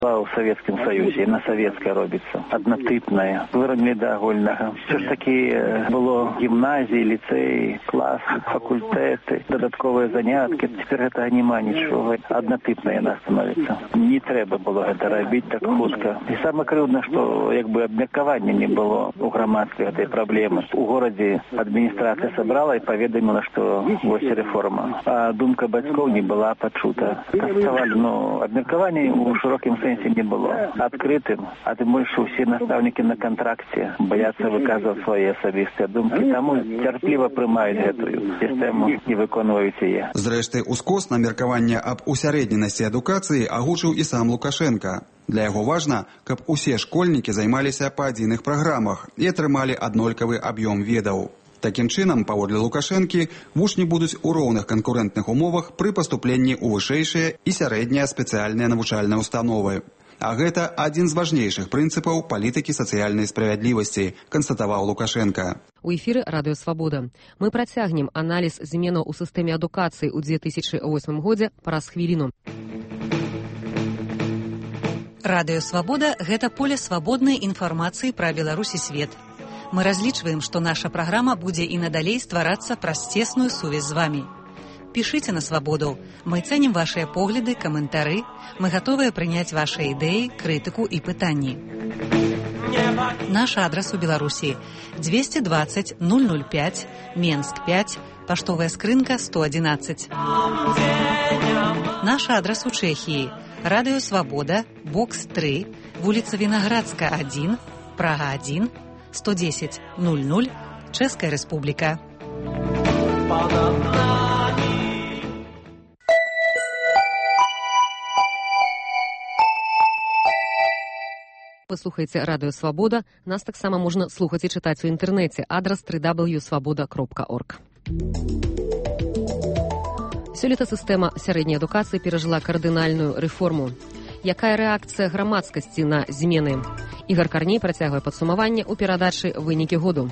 в Советском Союзе, на советской робится, однотипная, виробні до агульного. Все ж таки было гимназии, лицеи, классы, факультеты, додатковые занятки. Теперь этого нема ничего, однотипное она становится. Не треба было это робить так хутко. И самое крудное, что якби обмеркования не было у громадской этой проблемы. У городе администрация собрала и поведомила, что вот реформа. А думка батьков не была почута. Оставали, но обмеркования у широким сенсе не было. Открытым, а тем больше все наставники на контракте боятся выказывать свои особистые думки. Тому терпливо приймають эту систему і виконують її. Зрештою, ускос на меркаванне аб усярэдненасці адукацыі агучыў і сам Лукашенко. Для яго важна, каб усе школьнікі займаліся па адзіных праграмах і атрымалі аднолькавы аб'ём ведаў. Такім чынам, паводле Лукашэнкі, вучні будуць у роўных канкурэнтных умовах пры паступленні ў вышэйшыя і сярэднія спецыяльныя навучальныя установы. А гэта адзін з важнейшых прынцыпаў палітыкі сацыяльнай справядлівасці, канстатаваў Лукашенко. У эфіры Радыё Свабода. Мы працягнем аналіз зменаў у сістэме адукацыі ў 2008 годзе праз хвіліну. Радыё Свабода – гэта поле свабоднай інфармацыі пра Беларусь і свет. Мы разлічваем, што наша праграма будзе і надалей стварацца праз цесную сувязь з вамі. Пішыце на Свабоду. Мы цэнім вашыя погляды, каментары. Мы гатовыя прыняць вашыя ідэі, крытыку і пытанні. Наш адрас у Беларусі 220 005, Менск 5, паштовая скрынка 111. Наш адрас у Чэхіі Радыё Свабода, бокс 3, вуліца Вінаградска 1, Прага 1, 110 00, Чэшская Рэспубліка. Вы слухаеце Радыё Свабода. Нас таксама можна слухаць і чытаць у інтэрнэце. Адрас www.swaboda.org. Сёлета сістэма сярэдняй адукацыі перажыла кардынальную рэформу. Якая рэакцыя грамадскасці на змены? Ігар Карней працягвае падсумаванне ў перадачы «Вынікі году».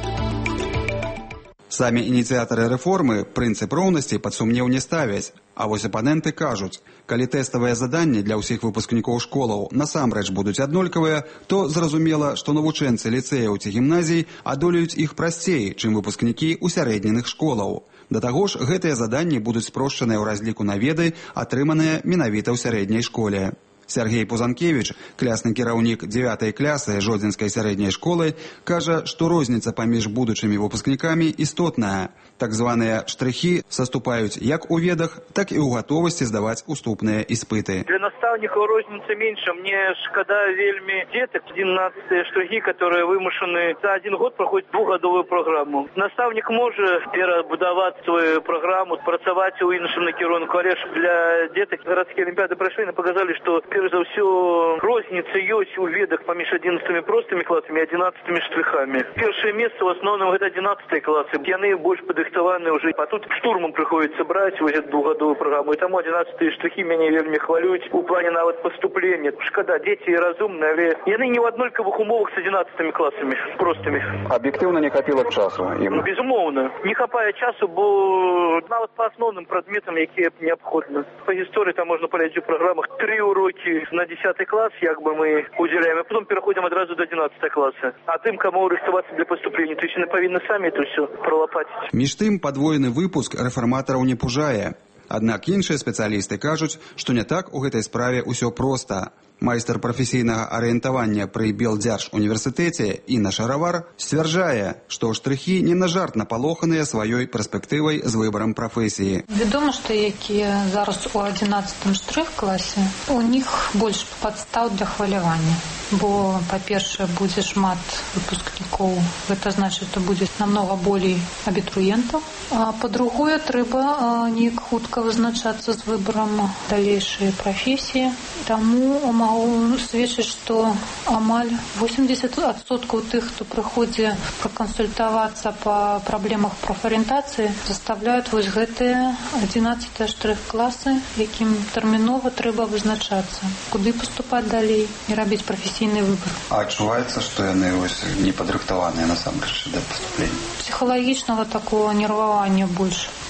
Самі ініцыятары рэформы прынцып роўнасці пад сумнеў не ставяць. А вось апаненты кажуць, калі тэставыя заданні для ўсіх выпускнікоў школаў насамрэч будуць аднолькавыя, то зразумела, што навучэнцы ліцэяў ці гімназій адолеюць іх прасцей, чым выпускнікі усярэдненых школаў. Да таго ж, гэтыя заданні будуць спрошчаныя ў разліку на веды, атрыманыя менавіта ў сярэдняй школе. Сергей Пузанкевич, клясны кіраўнік 9-й клясы Жодзінскай сярэдняй школы, кажа, што розніца паміж будучымі выпускнікамі істотная. Так званыя штрыхі саступаюць як у ведах, так і ў гатовасці здаваць уступныя іспыты. Для наставников розница меньше. Мне шкода вельми деток, 11 штрихи, которые вымушены за один год проходить двухгодовую программу. Наставник может перебудовать свою программу, працаваць у іншым накірунку. Але для деток городские олимпиады прошли и показали, что перш за все розница есть у ведах поміж 11 простыми классами и 11 штрихами. Первое место в основном это 11 классы. Яны больше падрыхтаваны уже, а тут штурмом приходится брать уже двухгодовую программу. И тому 11 штрихи меня вельми хвалюють у плане нават поступления. Шкода, дети разумные, але яны не в однольковых умовах с 11 классами простыми. Объективно не хапіла часу ім? Ну, безумоўно. Не хапае часу, бо нават по основным предметам, якія необходны. По истории там можно полезть в программах 3 уроки на 10 класс, як бы мы уделяем, а потом переходим одразу до 11 класса. А тем, кому рыхтоваться для поступления, то есть они повинны сами это все пролопатить. Між тым, падвоены выпуск рэфарматараў не пужае. Аднак іншыя спецыялісты кажуць, што не так у гэтай справе ўсё проста. Майстар прафесійнага арыентавання пры Белдзяржуніверсітэце Інна Шаравар сцвярджае, што штрыхі не на жарт напалоханыя сваёй перспектывай з выбарам прафесіі. Вядома, што якія зараз у 11 штрых-класе, у них больш падстаў для хвалявання. Бо, па-першае, будзе шмат выпускнікоў. Гэта значыць, што будзе намного болей абітурыентаў. А па-другое, трэба неяк хутка вызначацца з выбарам далейшай прафесіі. Таму могу сведчыць, што амаль 80% тых, хто прыходзіць пракансультавацца па праблемах прафарыентацыі, заставляюць вось гэтыя 11 штрых-класы, якім тэрмінова трэба вызначацца, куды паступаць далей і рабіць прафесійны выбар. А адчуваецца, што яны не падрыхтаваныя насамрэч да паступлення? Псіхалагічнага такого нервавання больш.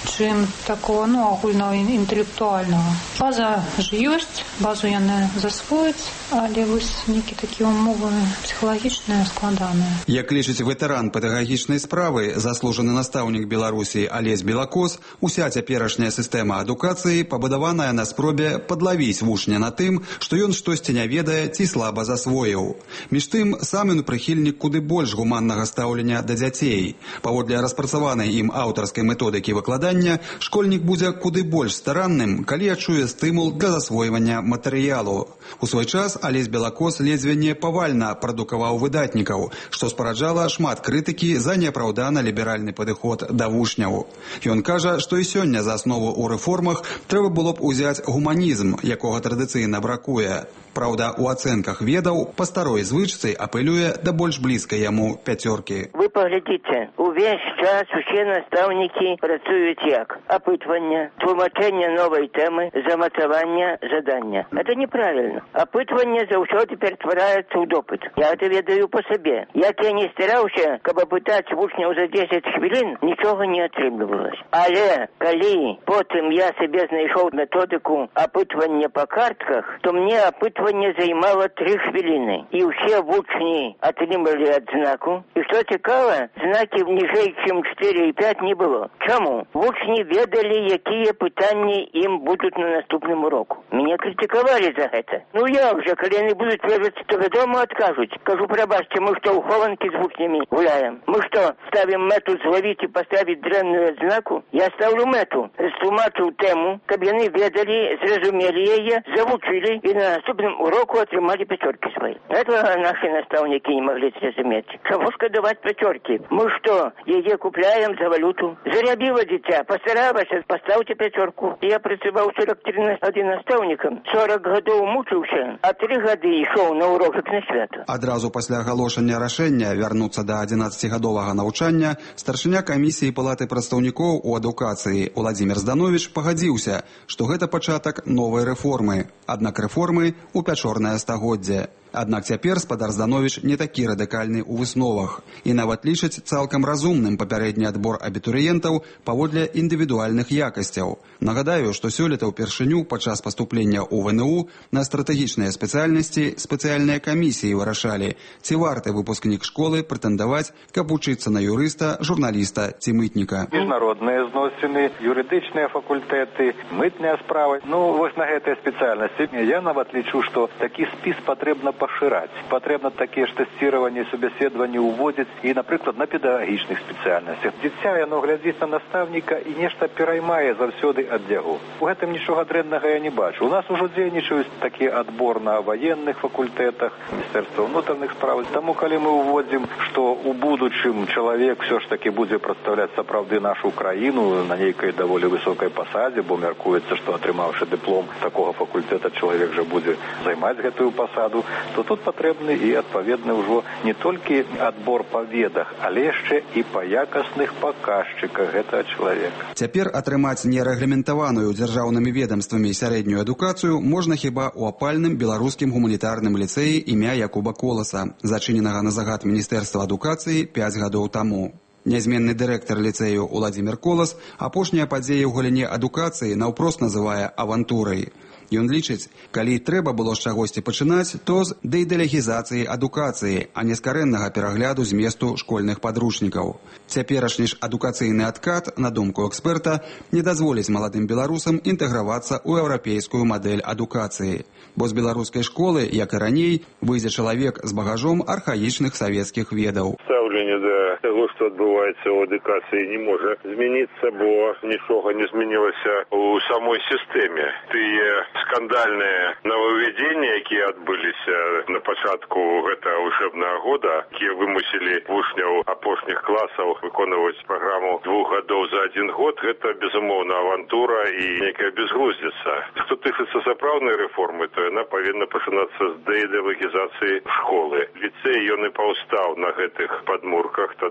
чым такого, агульного інтэлектуальнага. База ж ёсць, базу яны засвояць, але вось нейкі такія умовы псіхалагічныя складаныя. Як лічыць ветэран педагагічнай справы, заслужаны настаўнік Беларусі Алесь Белакос, уся цяперашняя сістэма адукацыі пабудаваная на спробе падлавіць вучня на тым, што ён штосьці не ведае ці слаба засвоіў. Між тым, сам ён прыхільнік куды больш гуманнага стаўлення да дзяцей. Паводле распрацаванай ім аўтарскай методыкі выкладання, школьнік будзе куды больш старанным, калі адчуе стымул для засвойвання матэрыялу. У свой час Алесь Белакос ледзьве не павальна прадукаваў выдатнікаў, што спараджала шмат крытыкі за неапраўдана ліберальны падыход да вучняў. Ён кажа, што і сёння за аснову ў рэформах трэба было б узяць гуманізм, якога традыцыйна бракуе. Праўда, у ацэнках ведаў па старой звычцы апелюе да больш блізкай яму 5. Вы паглядзіце, увесь час усе настаўнікі працуюць як? Апытванне, тлумачэнне новай тэмы, замацаванне задання. Это неправильно. Апытванне заўсёды ператвараецца ў допыт. Я это ведаю по сабе. Як я не стараўся, каб апытаць вучняў за 10 хвілін, нічога не атрымлівалася. Але калі потым я сабе знайшоў методыку апытвання па картках, то мне апытванне займало 3 хвіліны. І ўсе вучні атрымалі адзнаку. І што цікава, знакі ніжэй, чым 4 і 5 не было. Чаму? Вучні ведалі, якія пытанні ім будуць на наступным уроку. Мяне крытыкавалі за гэта. Як жа, калі яны будуць ведаць, то вядома адкажуць. Кажу, прабачце, мы што, ў хованкі з вучнямі гуляем? Мы што, ставім мэту злавіць і паставіць дрэнную адзнаку? Я ставлю мэту, растлумачыў тэму, каб яны ведалі, зразумелі яе, завучылі і на наступным уроку атрымалі 5 свае. Этого наши настаўнікі не маглі зразумець. Чаму шкадаваць 5? Мы што, яе купляем за валюту? Зарабіла дзіця, пастаралася, пастаўце 5. Я працаваў 41 настаўнікам, 40 гадоў мучыўся, а 3 гады ішоў на урок на свята. Адразу пасля агалошання рашэння вярнуцца да 11гадовага навучання старшыня камісіі палаты прадстаўнікоў у адукацыі Уладзімір Здановіч пагадзіўся, што гэта пачатак новай рэформы. Аднак рэформы у пячорнае стагоддзе. Аднак цяпер спадар Здановіч не такі радыкальны ў высновах і нават лічыць цалкам разумным папярэдні адбор абітурыентаў паводле індывідуальных якасцяў. Нагадаю, што сёлета ўпершыню падчас паступлення ў ВНУ на стратэгічныя спецыяльнасці спецыяльныя камісіі вырашалі, ці варты выпускнік школы прэтэндаваць, каб вучыцца на юрыста, журналіста ці мытніка. Міжнародныя зносіны, юрыдычныя факультэты, мытныя справы. Вось на гэтыя спецыяльнасці я нават лічу, што такі спіс патрэбна пашыраць. Патрэбна такія ж тэсціраванні, субяседаванні ўводзіць і, напрыклад, на педагагічных спецыяльнасцях. Дзіця, яно глядзіць на настаўніка і нешта пераймае заўсёды ад яго. У гэтым нічога дрэннага я не бачу. У нас ужо дзейнічаюць такі адбор на ваенных факультэтах, Міністэрства ўнутраных справ. Таму, калі мы ўводзім, што ў будучым чалавек ўсё ж такі будзе прадстаўляць сапраўды нашу краіну на нейкай даволі высокай пасадзе, бо мяркуецца, што атрымаўшы дыплом такога факультэта чалавек жа будзе займаць гэтую пасаду, то тут патрэбны і адпаведны ўжо не толькі адбор па ведах, але яшчэ і па якасных паказчыках гэтага чалавека. Цяпер атрымаць нерэгламентаваную дзяржаўнымі ведамствамі сярэднюю адукацыю можна хіба ў апальным беларускім гуманітарным ліцэі імя Якуба Коласа, зачыненага на загад Міністэрства адукацыі 5 гадоў таму. Нязменны дырэктар ліцэю Уладзімір Колас апошнія падзеі ў галіне адукацыі наўпрост называе авантурай. Ён лічыць, калі трэба было з чагосьці пачынаць, то з дэідалегізацыі адукацыі, а не з карэннага перагляду зместу школьных падручнікаў. Цяперашні ж адукацыйны адкат, на думку эксперта, не дазволіць маладым беларусам інтэгравацца ў еўрапейскую мадэль адукацыі. Бо з беларускай школы, як і раней, выйдзе чалавек з багажом архаічных савецкіх ведаў. Стаўленне да таго, што адбываецца ў адукацыі, не можа змяніцца, бо нічога не змянілася ў самой сістэме. Тыя скандальныя нововведзенні, якія адбыліся на пачатку гэтага вучэбнага года, якія вымусілі вучняў апошніх класаў выконваць праграму 2 гадоў за 1 год, гэта, безумоўна, авантура і нейкая безглуздзіца. Што тычыцца сапраўднай рэформы, то яна павінна пачынацца з дэідалегізацыі школы. Ліцэй ён і паўстаў на гэтых падмурках,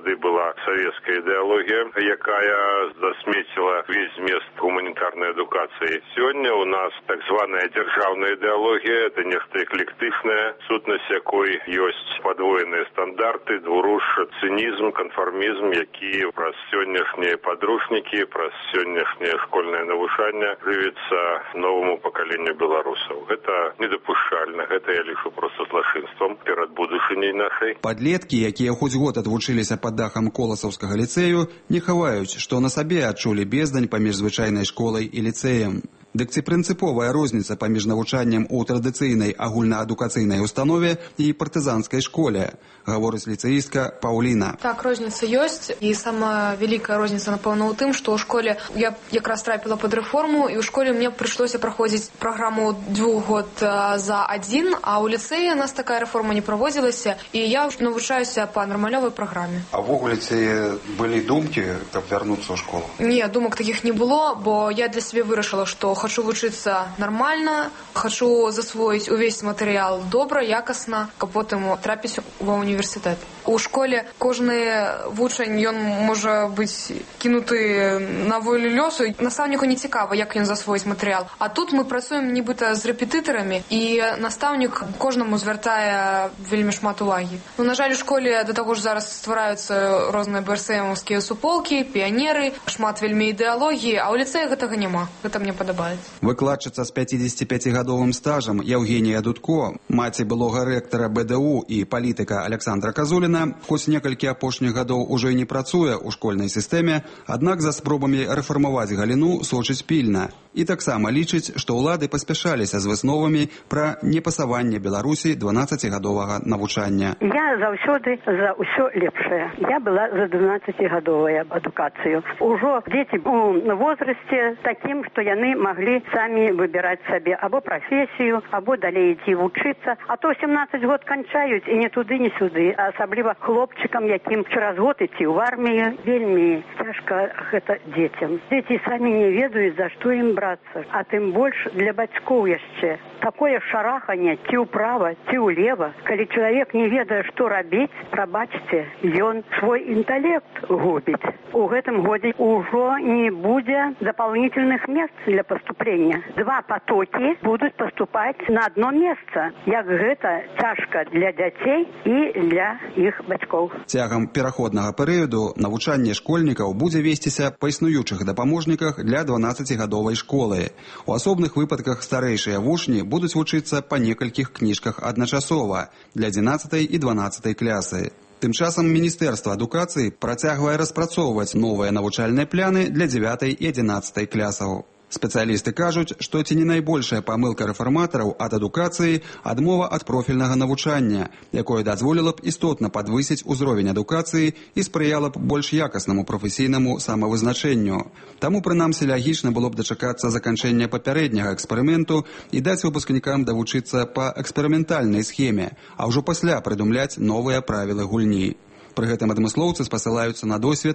гады была савецкая ідэалогія, якая засмецила весь змест гуманітарнай адукацыі. Сёння у нас так званая дзяржаўная ідэалогія, это нешта эклектычнае, сутнасць якой ёсць падвоеныя стандарты, двурушча, цынізм, канфармізм, які праз сённяшнія падручнікі, праз сённяшняе школьнае навучанне жывіцца новаму пакаленню беларусаў. Гэта недапушчальна, гэта я лічу проста злачынствам перад будучыняй нашай. Падлеткі, якія хоць год адвучыліся пад дахам Коласаўскага ліцэю, не хаваюць, што на сабе адчулі бездань паміж звычайнай школай і ліцэем. Дык ці прынцыповая розніца паміж навучаннем у традыцыйнай агульнаадукацыйнай установе і партызанскай школе, гаворыць ліцэістка Паўліна. Так, розніца ёсць, і самая вялікая розніца, напэўна, у тым, што ў школе я якраз трапіла пад рэформу, і ў школе мне прыйшлося праходзіць праграму 2 год за 1, а ў ліцэі у нас такая рэформа не праводзілася, і я навучаюся па нармалёвай праграме. А ввогуле ці былі думкі, каб вярнуцца ў школу? Не, думак такіх не было, бо я для сябе вырашыла, што хочу вучыцца нармальна, хочу засвоіць увесь матэрыял добра, якасна, каб потым трапіць ва універсітэт. У школе кожны вучань, ён можа быць кінуты на волю лёсу. Настаўніку не цікава, як ён засвоіць матэрыял. А тут мы працуем нібыта з рэпетытарамі, і настаўнік кожнаму звяртае вельмі шмат увагі. Ну, на жаль, у школе да таго ж зараз ствараюцца розныя БРСМаўскія суполкі, піянеры, шмат вельмі ідэалогіі, а ў ліцэі гэтага няма. Гэта мне падабаецца. Выкладчыца з 55-гадовым стажам Евгенія Дудко, маці былога рэктара БДУ і палітыка Александра Казуліна, хоць некалькі апошніх гадоў ужо і не працуе ў школьнай сістэме, аднак за спробамі рэфармаваць галіну сочыць пільна. І таксама лічыць, што ўлады паспяшаліся з высновамі пра непасаванне Беларусі 12-гадовага навучання. Я заўсёды за ўсё лепшае. Я была за 12-гадовую адукацыю. Ужо дзеці ў возрасце такім, што яны могли самі выбіраць сабе або прафесію, або далей ідці вучыцца. А то 17 год канчаюць і не туды, не сюды. А асабліва хлопчыкам, якім через год ідці ў армію, вельмі цяжка гэта дзецям. Дзеці самі не ведаюць, за што ім брацца. А тым больш для бацькоў яшчэ. Такое шараханне ці ўправа, ці ўлева. Калі чалавек не ведае, што рабіць, прабачце, ён свой інтэлект губіць. У гэтым годзе ўжо не будзе дапаўнительных мест для поступления. 2 потоки будут поступать на одно место. Як гэта цяжка для дзяцей і для іх бацькоў. Цягам пераходнага перыяду навучанне школьнікаў будзе весціся па існуючых дапаможніках для 12-гадовай школы. У асобных выпадках старэйшыя вучні будуць вучыцца па некалькіх кніжках адначасова для 11 і 12 клясы. Тым часам Міністэрства адукацыі працягвае распрацоўваць новыя навучальныя пляны для 9 і 11 клясаў. Спецыялісты кажуць, што ці не найбольшая памылка рэфарматараў ад адукацыі адмова ад профільнага навучання, якое дазволіла б істотна падвысіць узровень адукацыі і спрыяла б больш якаснаму прафесійнаму самавызначэнню. Таму, прынамсі, лагічна было б дачакацца заканчэння папярэдняга эксперыменту і даць выпускнікам давучыцца па эксперыментальнай схеме, а ўжо пасля прыдумляць новыя правілы гульні. Пры гэтым адмыслоўцы спасылаюцца на досвед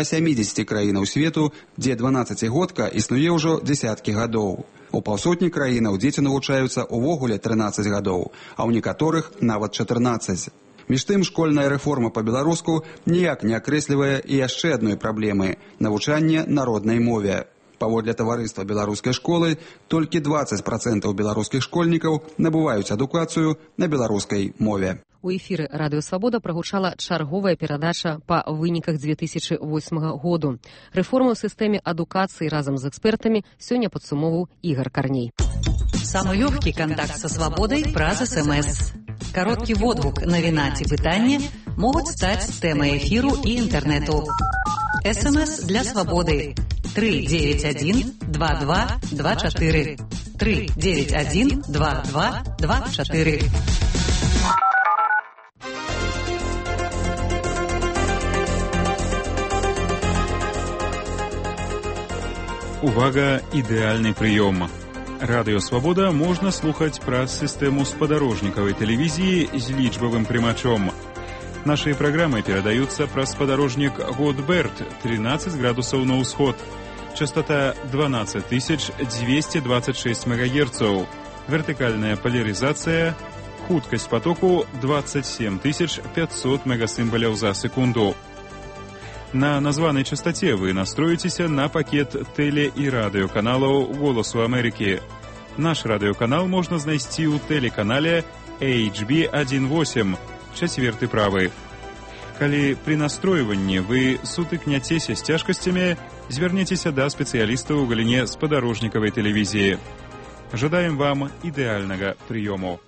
170 краінаў свету, дзе 12-годка існуе ўжо дзесяткі гадоў. У паўсотні краінаў дзеці навучаюцца ўвогуле 13 гадоў, а ў некаторых нават 14. Між тым, школьная рэформа па-беларуску ніяк не акрэслівае і яшчэ адной праблемы – навучанне на роднай мове. Паводле таварыства беларускай школы, толькі 20% беларускіх школьнікаў набываюць адукацыю на беларускай мове. У эфіры Радыё Свабода прагучала чарговая перадача па выніках 2008 году. Рэформу ў сістэме адукацыі разам з экспертамі сёння падсумоўваў Ігар Карней. Самы лёгкі кантакт са свабодай праз СМС. Кароткі водгук, навіна ці пытанне могуць стаць тэмай эфіру і інтэрнэту. СМС для свабоды 391 22 24 391 22 24. Увага, ідэальны прыём. Радыё Свабода можна слухаць праз сістэму спадарожнікавай тэлевізіі з лічбавым прымачом. Нашыя праграмы перадаюцца праз спадарожнік Годберт 13 градусаў на ўсход. Частота 12226 МГц. Вертыкальная поляризацыя. Хуткасць потоку 27500 мегасімбаляў за секунду. На названай частоце вы настроіцеся на пакет тэле- і радыёканалаў «Голасу Амерыкі». Наш радыёканал можна знайсці ў тэлеканале HB18, 4 правы. Калі пры настройванні вы сутыкняцеся з цяжкасцямі, звярніцеся да спецыялістаў у галіне спадарожнікавай тэлевізіі. Жадаем вам ідэальнага прыёму.